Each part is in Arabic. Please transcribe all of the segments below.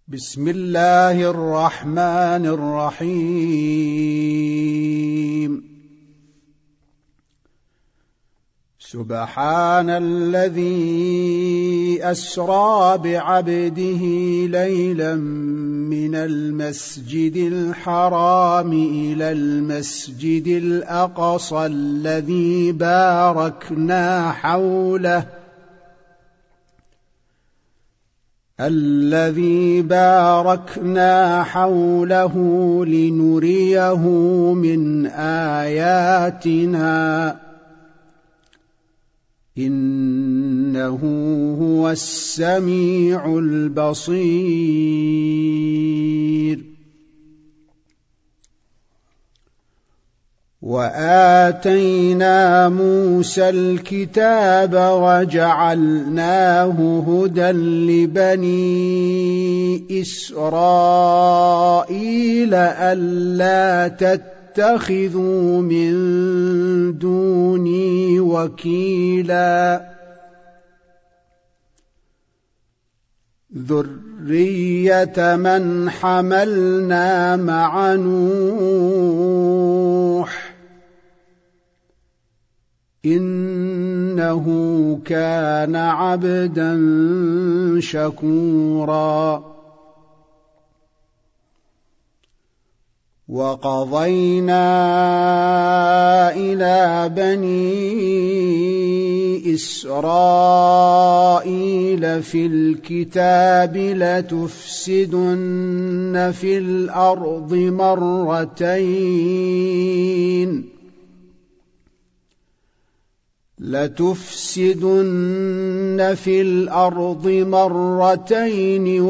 بسم الله الرحمن الرحيم. سبحان الذي أسرى بعبده ليلا من المسجد الحرام إلى المسجد الأقصى الذي باركنا حوله لنريه من آياتنا إنه هو السميع البصير. وآتينا موسى الكتاب وجعلناه هدى لبني إسرائيل ألا تتخذوا من دوني وكيلا ذرية من حملنا مع نوح إنه كان عبدا شكورا. وقضينا إلى بني إسرائيل في الكتاب لتفسدن في الأرض مرتين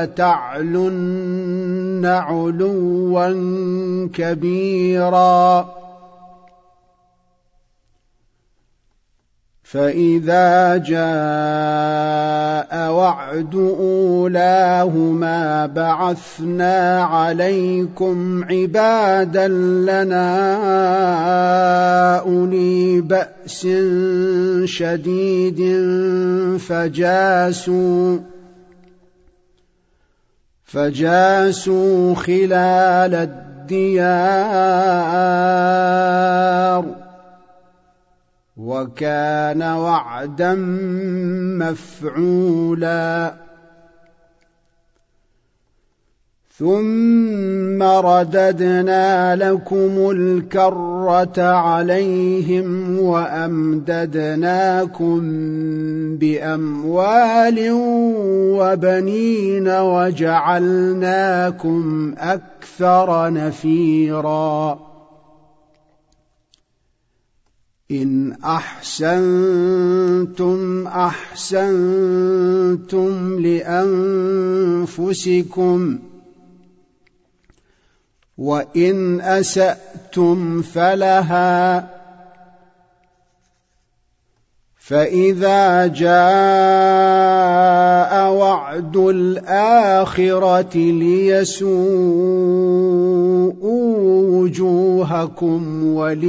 ولتعلن علوا كبيرا. فإذا جاء وعد أولاهما بعثنا عليكم عبادا لنا أولي بأس شديد فجاسوا خلال الديار وكان وعدا مفعولا. ثم رددنا لكم الكرة عليهم وأمددناكم بأموال وبنين وجعلناكم أكثر نفيرا. إن أحسنتم أحسنتم لأنفسكم وإن أسأتم فلها. فإذا جاء وعد الآخرة ليسوءوا وجوهكم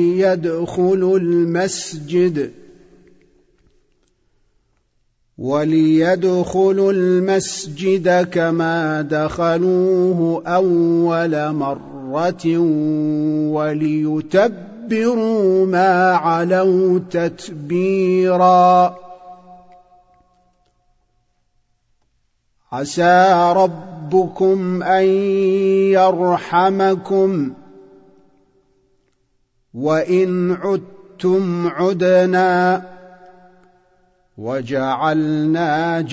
وليدخلوا المسجد كما دخلوه أول مرة وليتبروا ما علوا تتبيرا. عسى ربكم أن يرحمكم وإن عدتم عدنا وجعلنا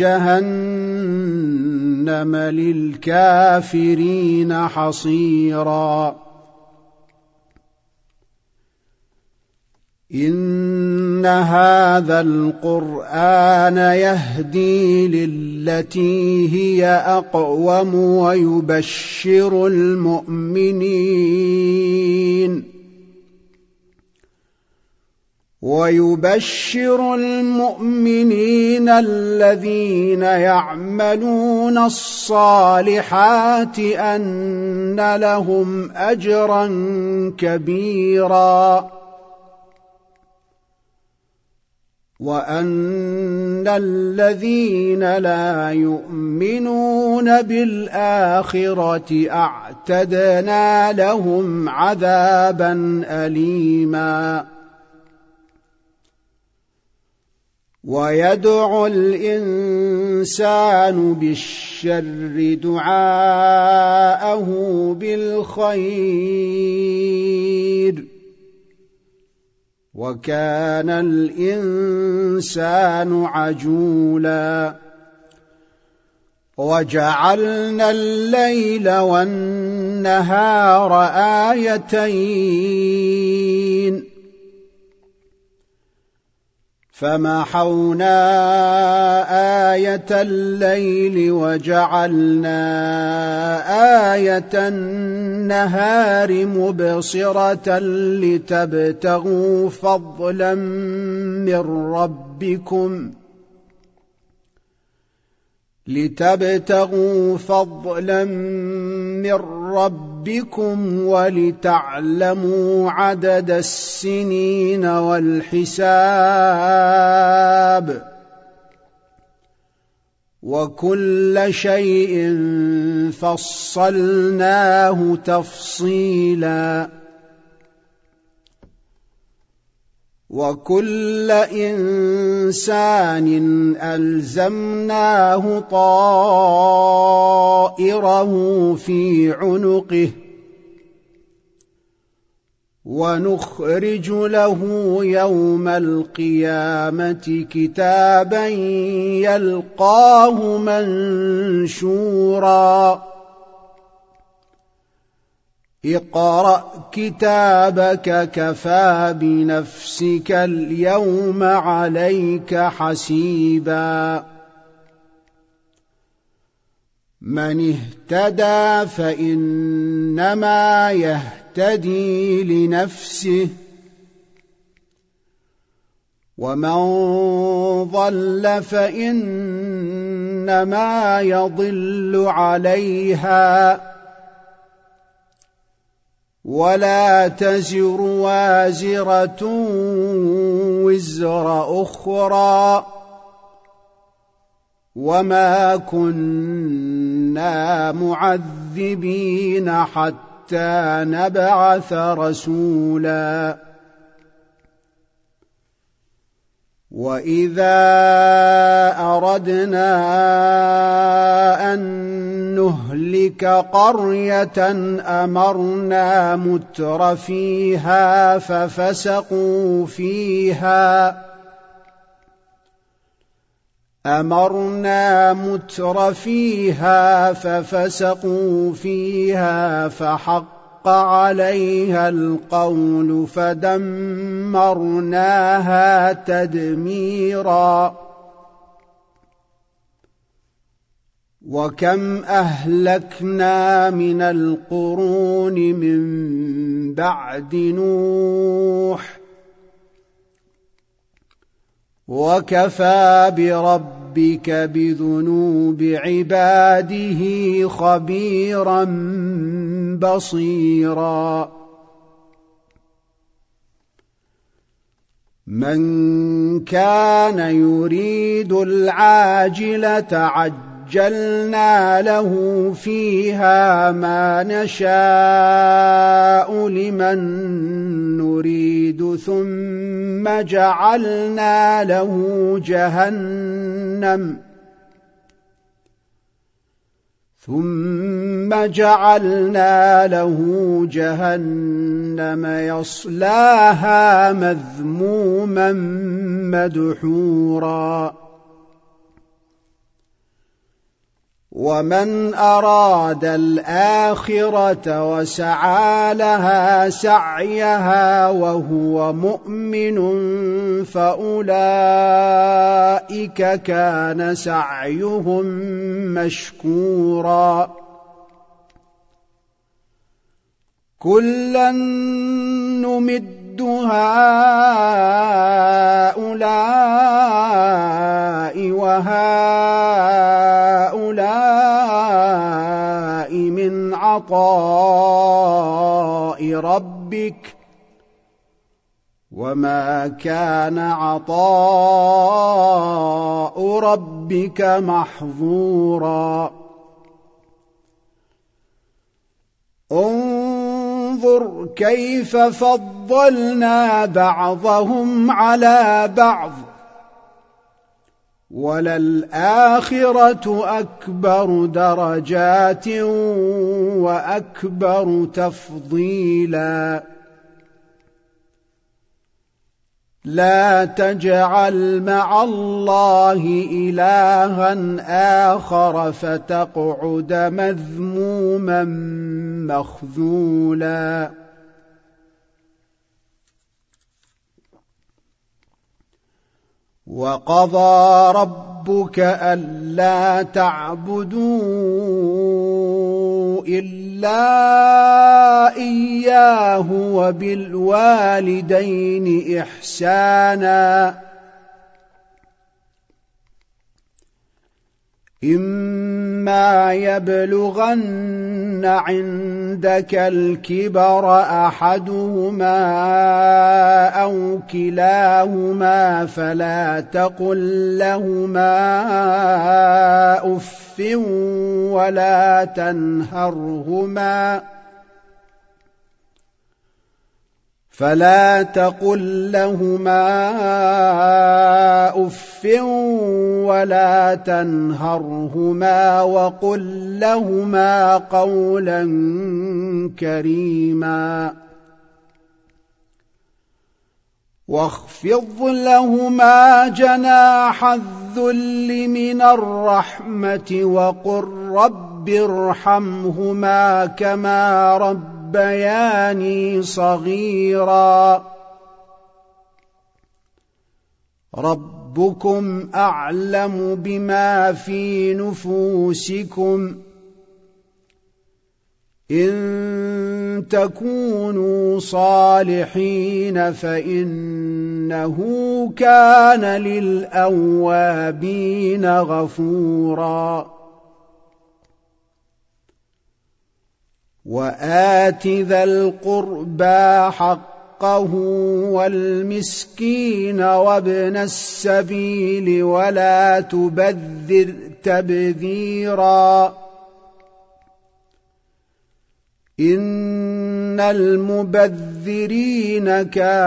جهنم للكافرين حصيرا. إن هذا القرآن يهدي للتي هي أقوم ويبشر المؤمنين الذين يعملون الصالحات أن لهم أجرا كبيرا. وأن الذين لا يؤمنون بالآخرة أعتدنا لهم عذابا أليما ويدعو الإنسان بالشر دعاءه بالخير وكان الإنسان عجولا وجعلنا الليل والنهار آيتين فمحونا آية الليل وجعلنا آية النهار مبصرة لتبتغوا فضلا من ربكم ولتعلموا عدد السنين والحساب وكل شيء فصلناه تفصيلا وكل إنسان ألزمناه طائره في عنقه ونخرج له يوم القيامة كتابا يلقاه منشورا اقرأ كتابك كفى بنفسك اليوم عليك حسيبا من اهتدى فإنما يهتدي لنفسه ومن ضل فإنما يضل عليها ولا تزر وازرة وزر أخرى وما كنا معذبين حتى نبعث رسولا وإذا أردنا أن نهلك قرية أمرنا متر فيها ففسقوا فيها فحق عليها القول فدمرناها تدميرا وكم أهلكنا من القرون من بعد نوح وكفى بربك بذنوب عباده خبيرا بصيرا من كان يريد العاجلة عجلنا له فيها ما نشاء لمن نريد ثم جعلنا له جهنم يصلاها مذموما مدحورا ومن أراد الآخرة وسعى لها سعيها وهو مؤمن فأولئك كان سعيهم مشكورا كلا نمد هؤلاء وهؤلاء من عطاء ربك وما كان عطاء ربك محظورا انظر كيف فضلنا بعضهم على بعض وللآخرة أكبر درجات وأكبر تفضيلا لا تجعل مع الله إلها آخر فتقعد مذموما مخذولا وقضى ربك ألا تعبدوا إلا إياه وبالوالدين إحسانا إما يبلغن عندك الكبر أحدهما أو كلاهما فلا تقل لهما أف ولا تنهرهما وقل لهما قولا كريما واخفض لهما جناح الذل من الرحمة وقل رب ارحمهما كما ربياني صغيرا ربكم أعلم بما في نفوسكم إن تكونوا صالحين فإنه كان للأوابين غفورا وآت ذا القربى حقه والمسكين وابن السبيل ولا تبذر تبذيرا إن المبذرين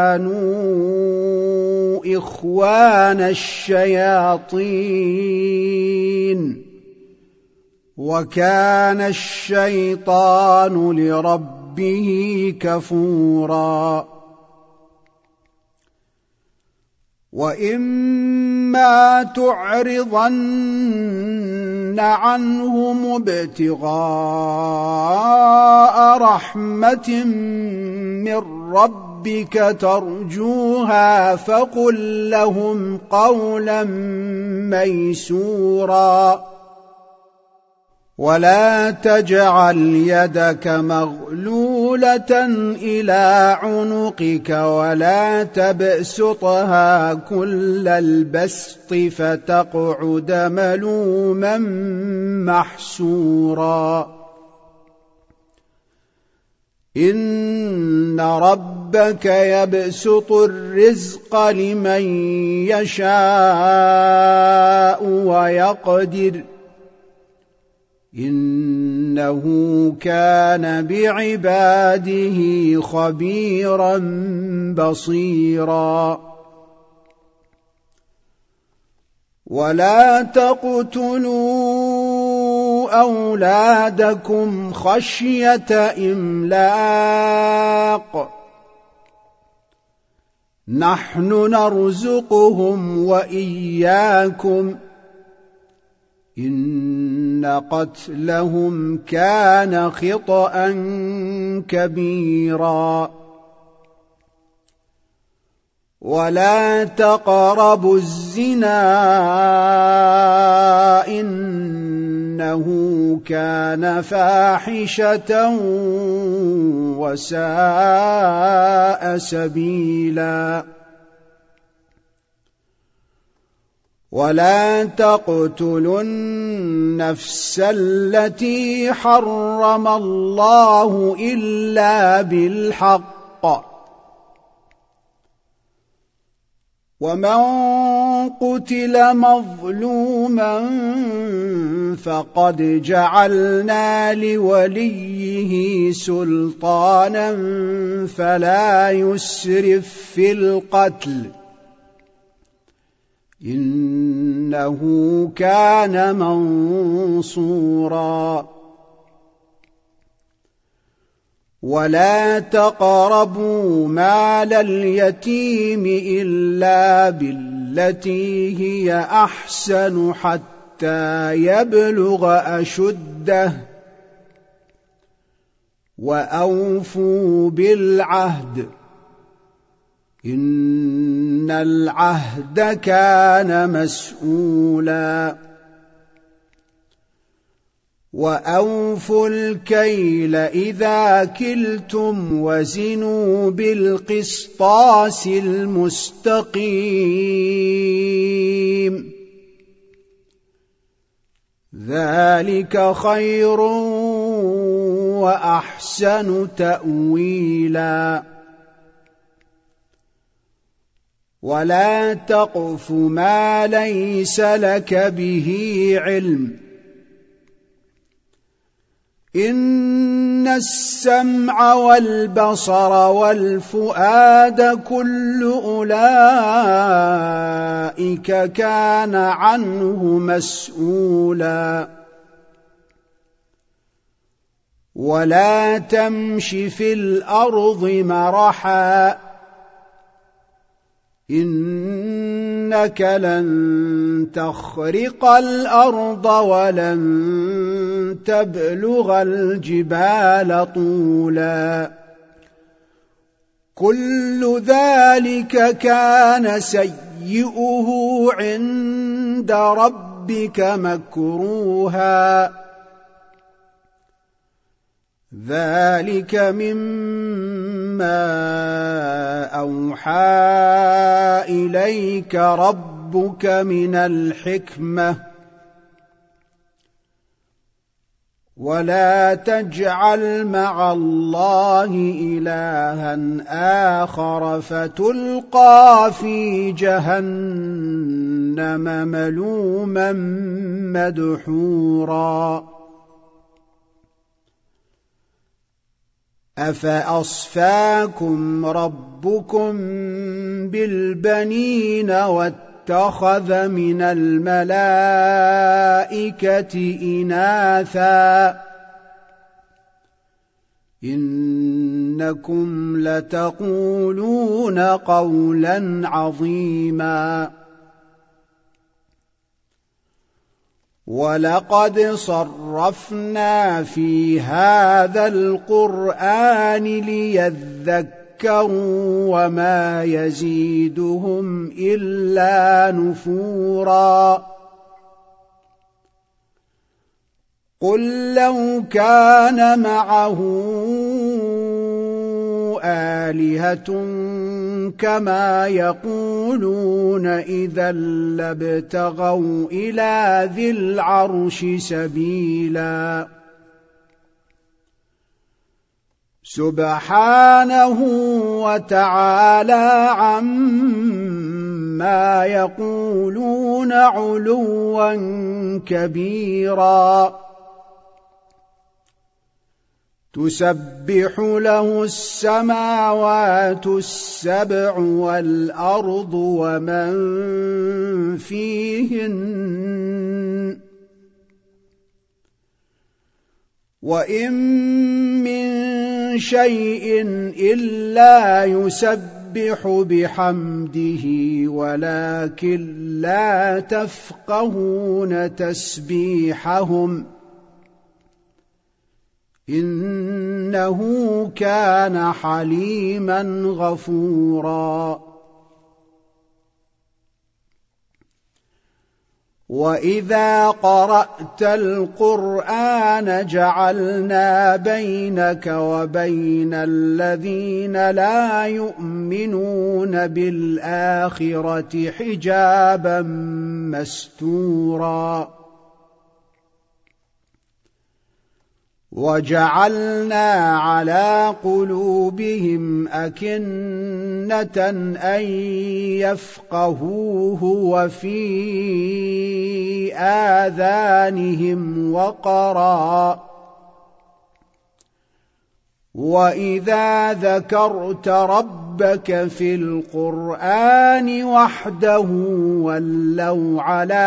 كانوا إخوان الشياطين وكان الشيطان لربه كفورا وإما تعرضن عنهم ابتغاء رحمة من ربك ترجوها فقل لهم قولا ميسورا ولا تجعل يدك مغلولة إلى عنقك ولا تبسطها كل البسط فتقعد ملوما محسورا إن ربك يبسط الرزق لمن يشاء ويقدر إنه كان بعباده خبيرا بصيرا ولا تقتلوا أولادكم خشية إملاق نحن نرزقهم وإياكم إن قتلهم كان خطأ كبيرا ولا تقربوا الزنا إنه كان فاحشة وساء سبيلا ولا تقتلوا النفس التي حرم الله إلا بالحق ومن قتل مظلوما فقد جعلنا لوليه سلطانا فلا يسرف في القتل إنه كان منصورا ولا تقربوا مال اليتيم إلا بالتي هي أحسن حتى يبلغ أشده وأوفوا بالعهد إن العهد كان مسؤولا وأوفوا الكيل إذا كلتم وزنوا بالقسطاس المستقيم ذلك خير وأحسن تأويلا ولا تقف ما ليس لك به علم إن السمع والبصر والفؤاد كل أولئك كان عنه مسؤولا ولا تمش في الأرض مرحا إنك لن تخرق الأرض ولن تبلغ الجبال طولا كل ذلك كان سيئه عند ربك مكروها ذلك مما أوحى إليك ربك من الحكمة ولا تجعل مع الله إلها آخر فتلقى في جهنم ملوما مدحورا أفأصفاكم ربكم بالبنين واتخذ من الملائكة إناثا إنكم لتقولون قولا عظيما ولقد صرفنا في هذا القرآن ليذكروا وما يزيدهم إلا نفورا قل لو كان معه آلهة كما يقولون إذا لابتغوا إلى ذي العرش سبيلا سبحانه وتعالى عما يقولون علوا كبيرا تسبح له السماوات السبع والأرض ومن فيهن وإن من شيء إلا يسبح بحمده ولكن لا تفقهون تسبيحهم إنه كان حليما غفورا وإذا قرأت القرآن جعلنا بينك وبين الذين لا يؤمنون بالآخرة حجابا مستورا وجعلنا على قلوبهم أكنة أن يفقهوه وفي آذانهم وقرا وإذا ذكرت ربك في القرآن وحده ولوا على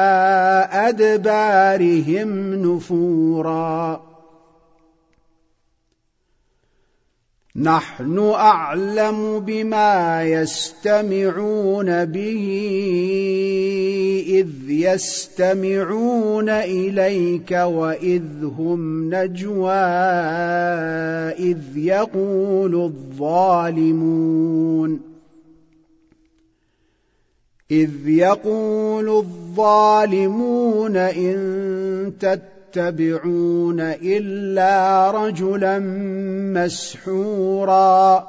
أدبارهم نفورا نحن أعلم بما يستمعون به إذ يستمعون إليك وإذ هم نجوى إذ يقول الظالمون إن تتبعون إلا رجلا مسحورا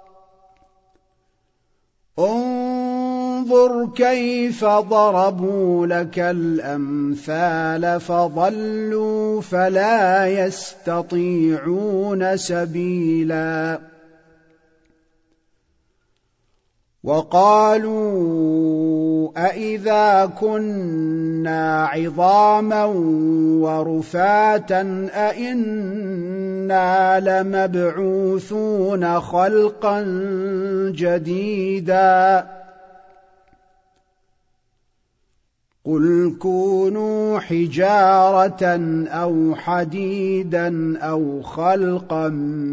انظر كيف ضربوا لك الأمثال فضلوا فلا يستطيعون سبيلا وقالوا أإذا كنا عظاما ورفاتا أإنا لمبعوثون خلقا جديدا قل كونوا حجارة أو حديدا أو خلقا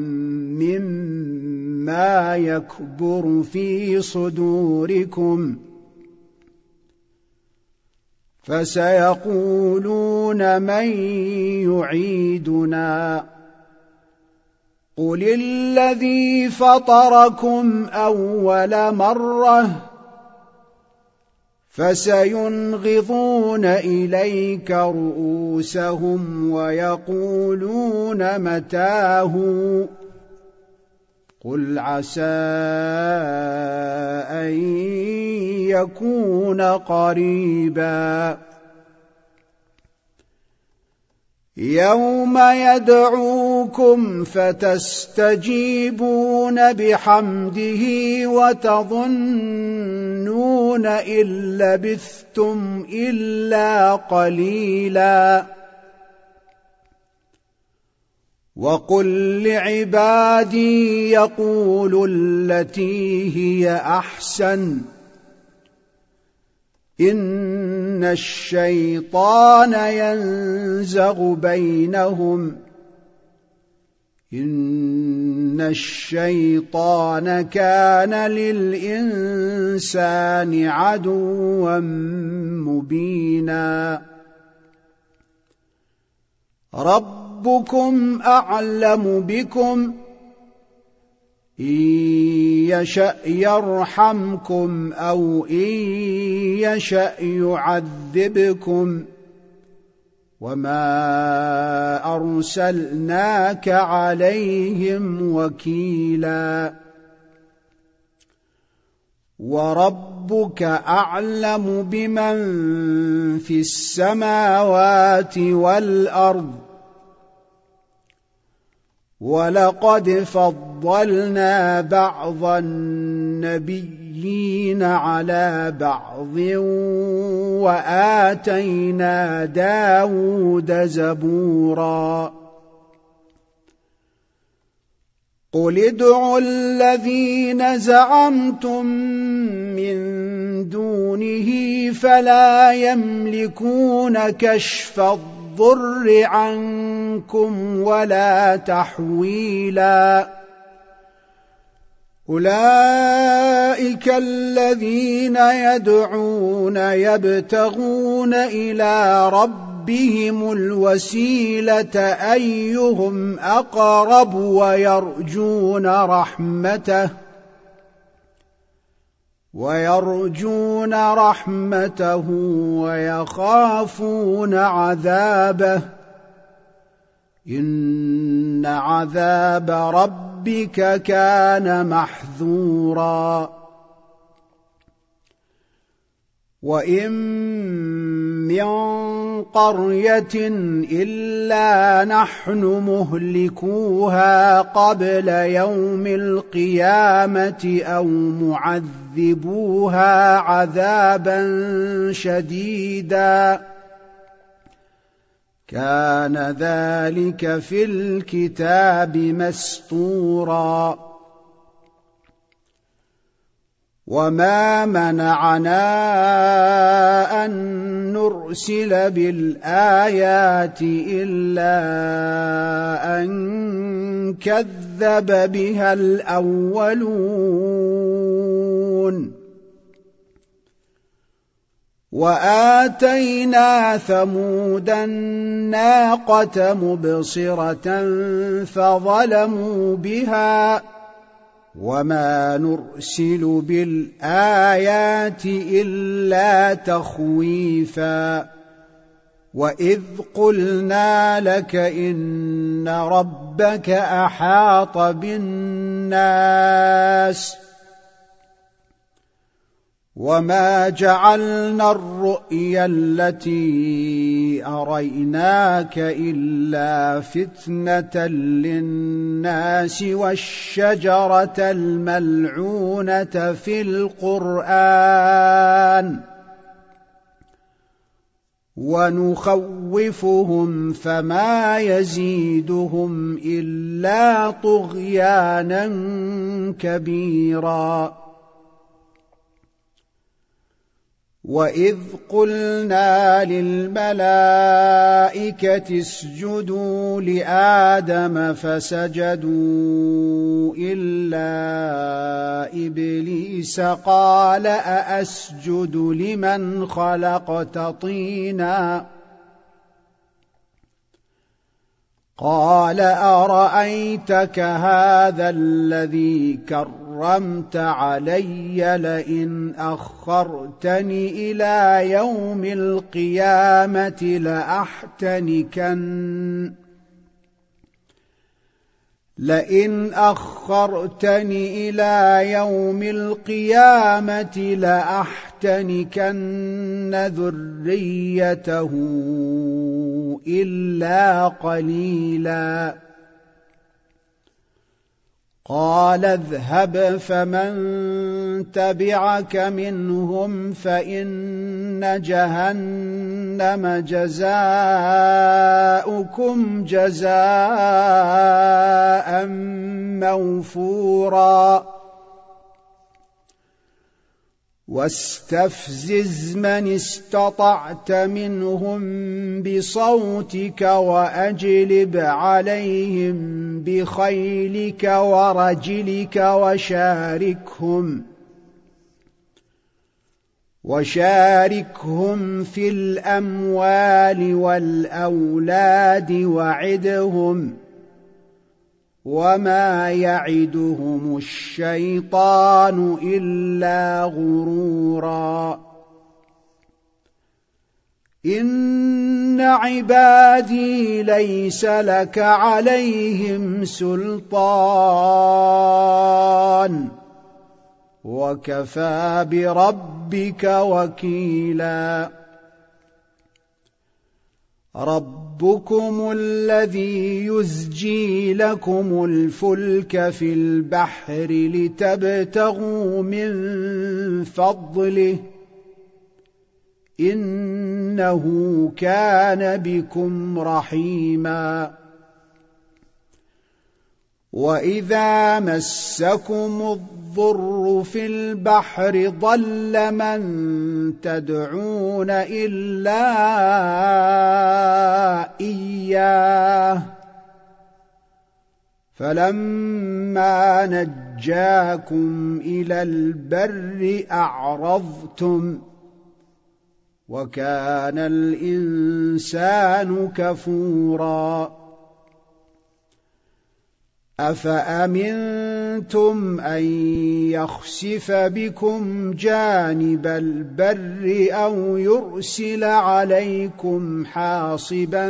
مما يكبر في صدوركم فسيقولون من يعيدنا قل الذي فطركم أول مرة فسينغضون إليك رؤوسهم ويقولون متاه قل عسى أن يكون قريبا يوم يدعوكم فتستجيبون بحمده وتظنون إن لبثتم إلا قليلا وقل لعبادي يقولوا التي هي أحسن إن الشيطان ينزغ بينهم إن الشيطان كان للإنسان عدوا مبينا ربكم أعلم بكم إن يشأ يرحمكم أو إن يشأ يعذبكم وما أرسلناك عليهم وكيلا وربك أعلم بمن في السماوات والأرض ولقد فضلنا بعض النبيين على بعض وآتينا داود زبورا قل ادعوا الذين زعمتم من دونه فلا يملكون كشف الضر عنكم ولا تحويلا أولئك الذين يدعون يبتغون إلى ربهم الوسيلة أيهم أقرب ويرجون رحمته ويخافون عذابه إن عذاب ربك كان محذورا وإن من قرية إلا نحن مهلكوها قبل يوم القيامة أو معذبوها عذابا شديدا كان ذلك في الكتاب مسطورا وما منعنا أن نرسل بالآيات إلا أن كذب بها الأولون وآتينا ثمود الناقة مبصرة فظلموا بها وما نرسل بالآيات إلا تخويفا وإذ قلنا لك إن ربك أحاط بالناس وما جعلنا الرؤيا التي أريناك إلا فتنة للناس والشجرة الملعونة في القرآن ونخوفهم فما يزيدهم إلا طغيانا كبيرا وإذ قلنا للملائكة اسجدوا لآدم فسجدوا إلا إبليس قال أأسجد لمن خلقت طينا قال أرأيتك هذا الذي كرمت علي لئن أخرتني إلى يوم القيامة لأحتنكن ذريته إلا قليلا قال اذهب فمن تبعك منهم فإن جهنم جزاؤكم جزاء موفورا واستفزز من استطعت منهم بصوتك وأجلب عليهم بخيلك ورجلك وشاركهم في الأموال والأولاد وعدهم وما يعدهم الشيطان إلا غرورا إن عبادي ليس لك عليهم سلطان وكفى بربك وكيلا ربكم الذي يزجي لكم الفلك في البحر لتبتغوا من فضله إنه كان بكم رحيما وإذا مسكم الضر في البحر ضل من تدعون إلا إياه فلما نجاكم إلى البر أعرضتم وكان الإنسان كفورا أفأمنتم أن يخسف بكم جانب البر أو يرسل عليكم حاصبا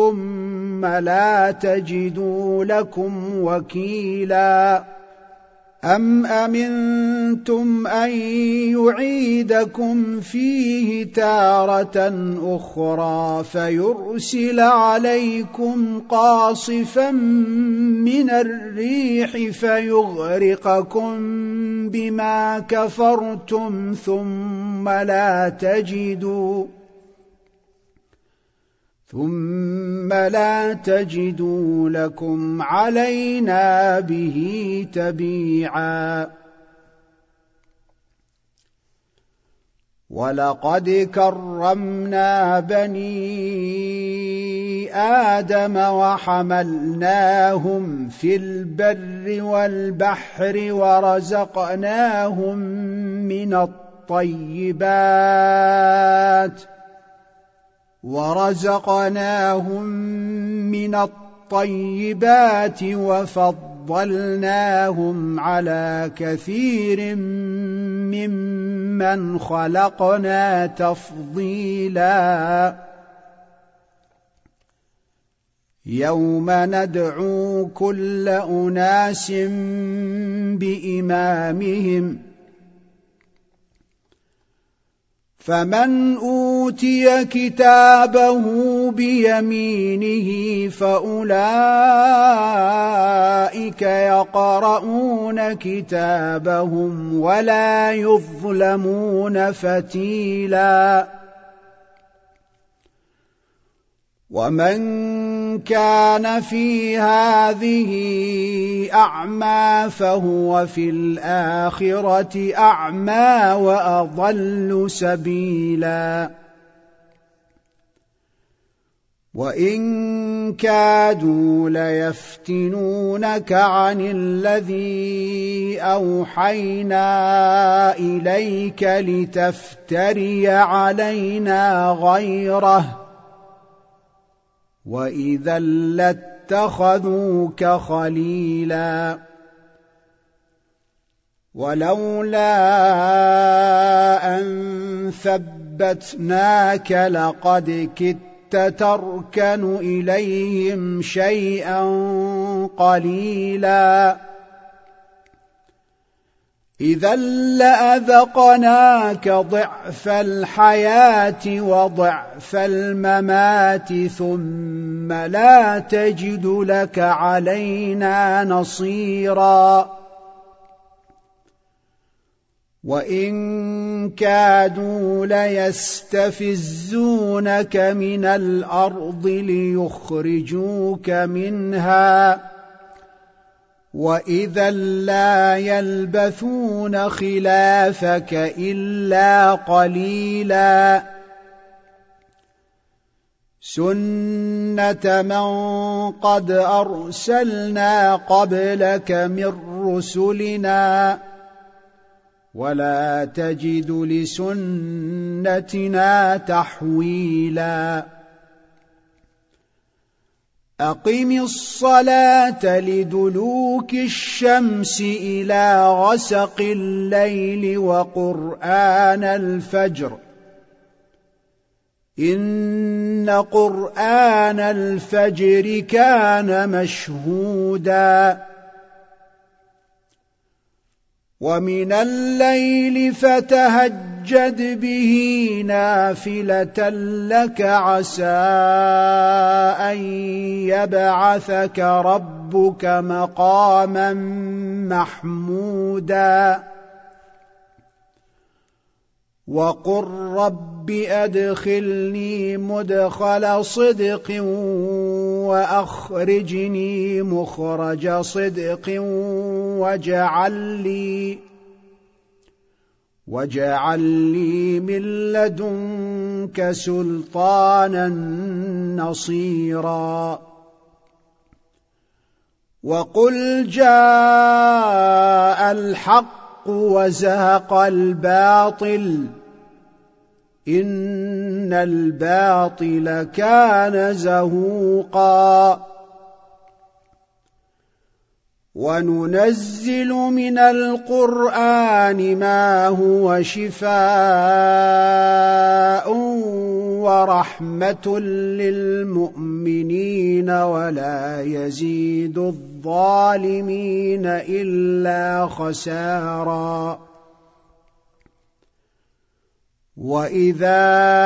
ثم لا تجدوا لكم وكيلا أَمْ أَمِنْتُمْ أَنْ يُعِيدَكُمْ فِيهِ تَارَةً أُخْرَى فَيُرْسِلَ عَلَيْكُمْ قَاصِفًا مِنَ الرِّيحِ فَيُغْرِقَكُمْ بِمَا كَفَرْتُمْ ثُمَّ لَا تَجِدُوا لَكُمْ عَلَيْنَا بِهِ تَبِيعًا وَلَقَدْ كَرَّمْنَا بَنِي آدَمَ وَحَمَلْنَاهُمْ فِي الْبَرِّ وَالْبَحْرِ ورزقناهم من الطيبات وفضلناهم على كثير ممن خلقنا تفضيلا يوم ندعو كل أناس بإمامهم فمن أوتي كتابه بيمينه فأولئك يقرؤون كتابهم ولا يظلمون فتيلا ومن كان في هذه أعمى فهو في الآخرة أعمى وأضل سبيلا وإن كادوا ليفتنونك عن الذي أوحينا إليك لتفتري علينا غيره وإذا لاتخذوك خليلا ولولا أن ثبتناك لقد كدت تركن إليهم شيئا قليلا إذا لأذقناك ضعف الحياة وضعف الممات ثم لا تجد لك علينا نصيرا وإن كادوا ليستفزونك من الأرض ليخرجوك منها وإذا لا يلبثون خلافك إلا قليلا سنة من قد أرسلنا قبلك من رسلنا ولا تجد لسنتنا تحويلا أقم الصلاة لدلوك الشمس إلى غسق الليل وقرآن الفجر إن قرآن الفجر كان مشهودا ومن الليل فتهجد به نافلة لك عسى أن يبعثك ربك مقاما محمودا وقل رب أدخلني مدخل صدق وأخرجني مخرج صدق واجعل لي من لدنك سلطانا نصيرا وقل جاء الحق وزهق الباطل إن الباطل كان زهوقا وننزل من القرآن ما هو شفاء ورحمة للمؤمنين ولا يزيد الظالمين إلا خسارا. وإذا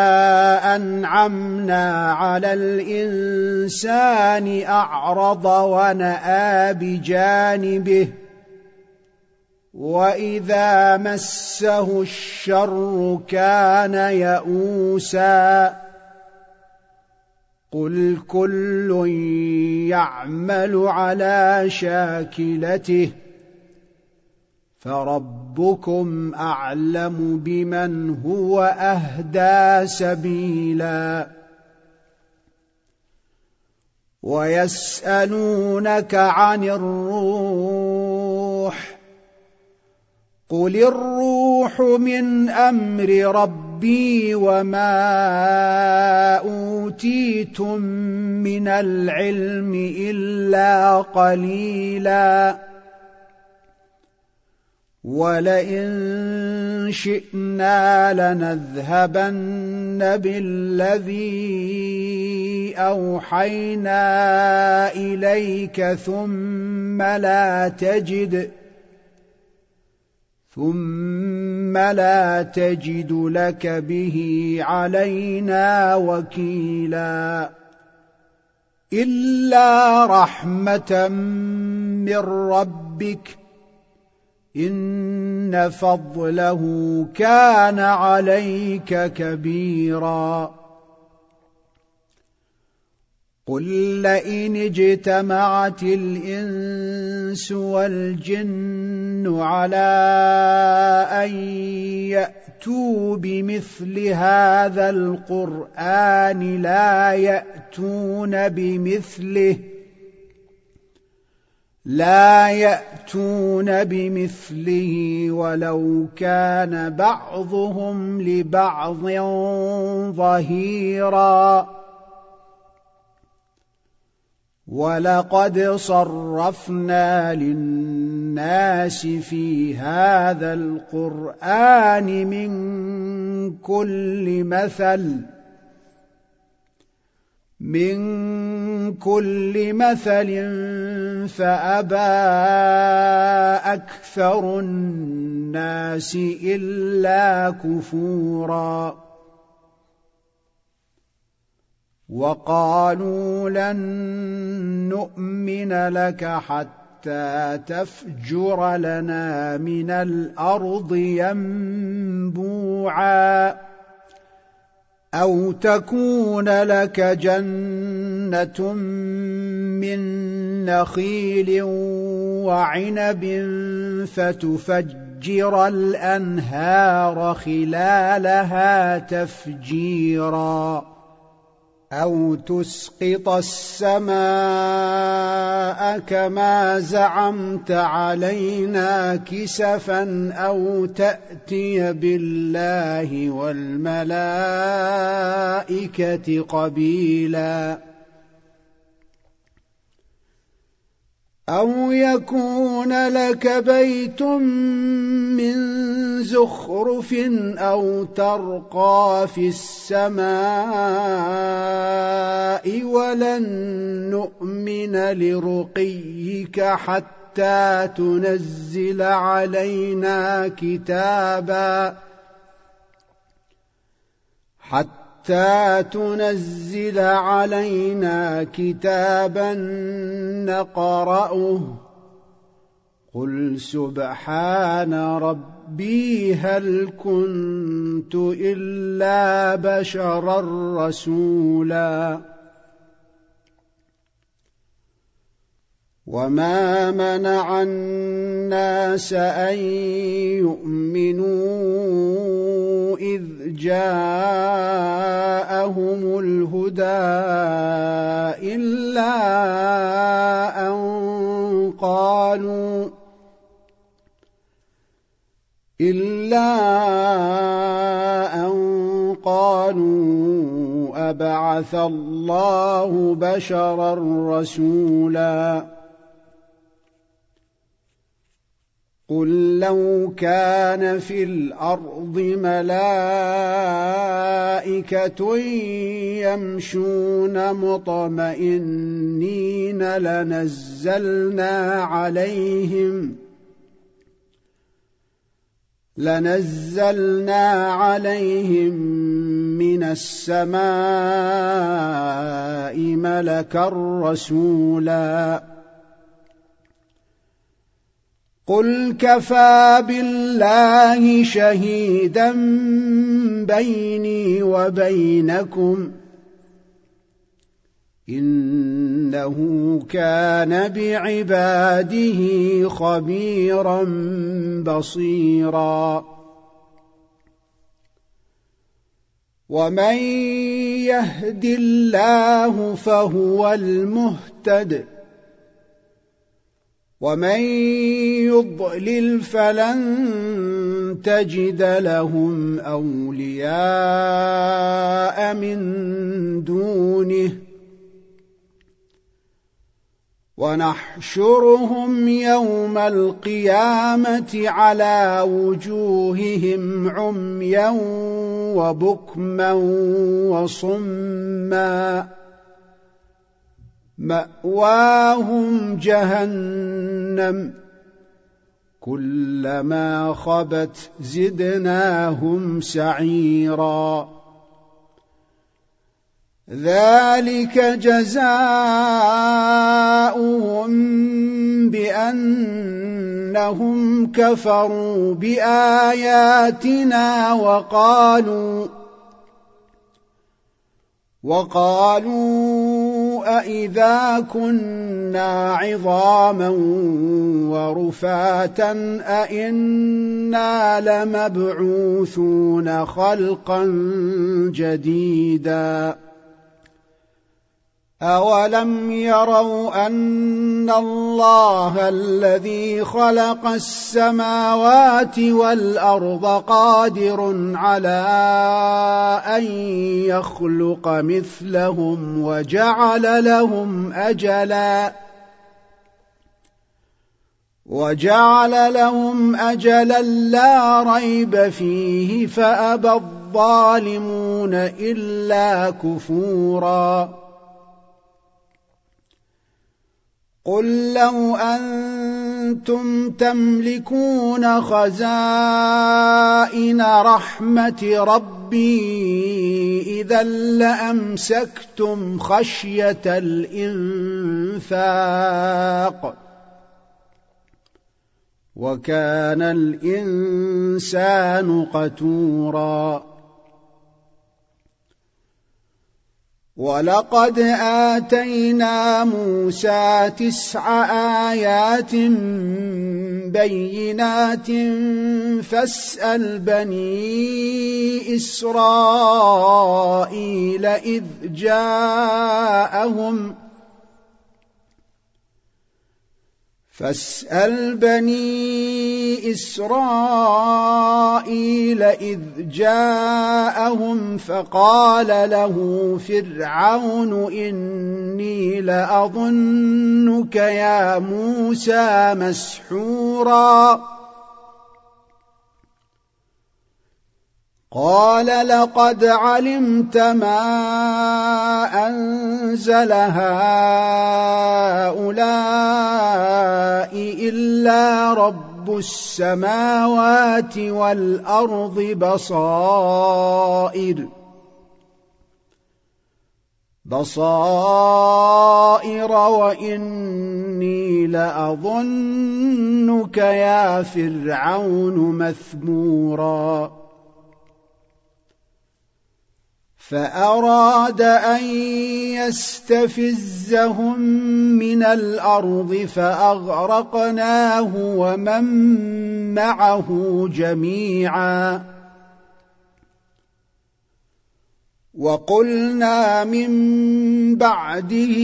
أنعمنا على الإنسان أعرض ونأى بجانبه وإذا مسه الشر كان يئوسا. قل كل يعمل على شاكلته فربكم أعلم بمن هو أهدى سبيلا. ويسألونك عن الروح قل الروح من أمر ربي وما أوتيتم من العلم إلا قليلا. ولئن شئنا لنذهبن بالذي أوحينا إليك ثم لا تجد لك به علينا وكيلا. إلا رحمة من ربك إن فضله كان عليك كبيرا. قل لئن اجتمعت الإنس والجن على أن يأتوا بمثل هذا القرآن لا يأتون بمثله ولو كان بعضهم لبعض ظهيرا. ولقد صرفنا للناس في هذا القرآن من كل مثل فأبى أكثر الناس إلا كفورا. وقالوا لن نؤمن لك حتى تفجر لنا من الأرض ينبوعا أو تكون لك جنة من نخيل وعنب فتفجر الأنهار خلالها تفجيرا أو تسقط السماء كما زعمت علينا كسفا أو تأتي بالله والملائكة قبيلا أو يكون لك بيت من زخرف أو ترقى في السماء ولن نؤمن لرقيك حتى تنزل علينا كتابا نقرأه قل سبحان ربي هل كنت إلا بشرا رسولا. وما منع الناس أن يؤمنوا إذ جاءهم الهدى إلا أن قالوا أبعث الله بشرا رسولا. قل لو كان في الأرض ملائكة يمشون مطمئنين لنزلنا عليهم من السماء ملكا رسولا قل كفى بالله شهيدا بيني وبينكم إنه كان بعباده خبيرا بصيرا ومن يهد الله فهو المهتد ومن يضلل فلن تجد لهم أولياء من دونه ونحشرهم يوم القيامة على وجوههم عميا وبكما وصما مأواهم جهنم كلما خبت زدناهم سعيرا ذلك جزاؤهم بأنهم كفروا بآياتنا وقالوا أإذا كنا عظاما ورفاتا أإنا لمبعوثون خلقا جديدا أولم يروا أن الله الذي خلق السماوات والأرض قادر على أن يخلق مثلهم وجعل لهم أجلا لا ريب فيه فأبى الظالمون إلا كفورا قل لو أنتم تملكون خزائن رحمة ربي إذا لأمسكتم خشية الإنفاق وكان الإنسان قتورا ولقد آتينا موسى 9 آيات بينات فاسأل بني إسرائيل إذ جاءهم فقال له فرعون إني لأظنك يا موسى مسحورا قال لقد علمت ما أنزل هؤلاء إلا رب السماوات والأرض بصائر وإني لأظنك يا فرعون مثبورا فأراد أن يستفزهم من الأرض فأغرقناه ومن معه جميعا وقلنا من بعده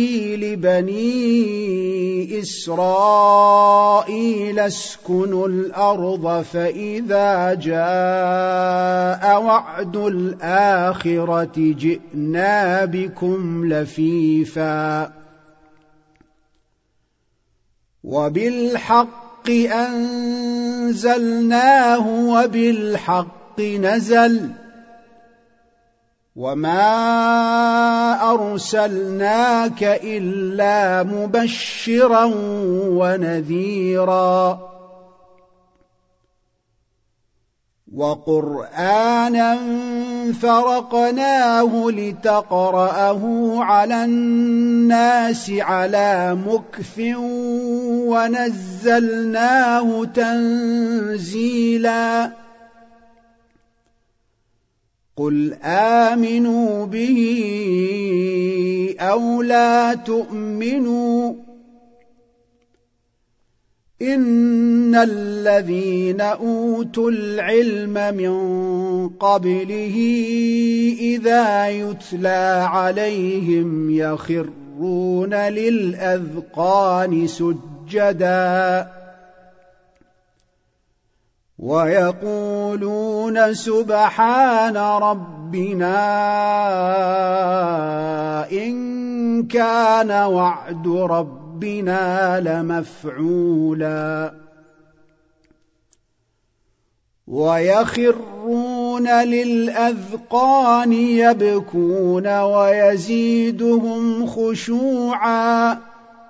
لبني إسرائيل اسكنوا الأرض فإذا جاء وعد الآخرة جئنا بكم لفيفا وبالحق أنزلناه وبالحق نزل وما أرسلناك إلا مبشرا ونذيرا وقرآنا فرقناه لتقرأه على الناس على مكث ونزلناه تنزيلا قل آمنوا به أو لا تؤمنوا إن الذين أوتوا العلم من قبله إذا يتلى عليهم يخرون للأذقان سجدا ويقولون سبحان ربنا إن كان وعد ربنا لمفعولا ويخرون للأذقان يبكون ويزيدهم خشوعا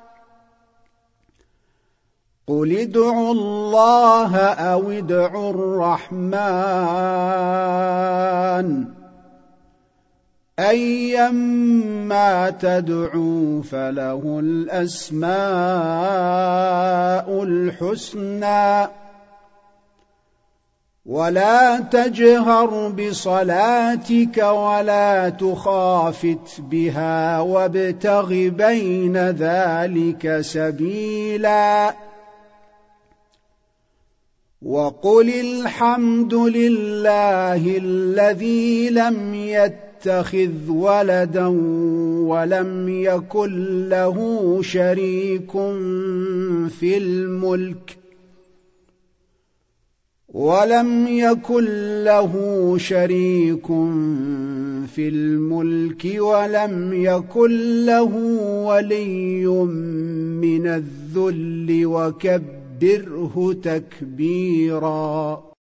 قل ادعوا الله أو ادعوا الرحمن أيما تدعوا فله الأسماء الحسنى ولا تجهر بصلاتك ولا تخافت بها وابتغ بين ذلك سبيلا وقل الحمد لله الذي لم يتخذ ولدا ولم يكن له شريك في الملك ولم يكن له ولي من الذل وكبره تكبيرا.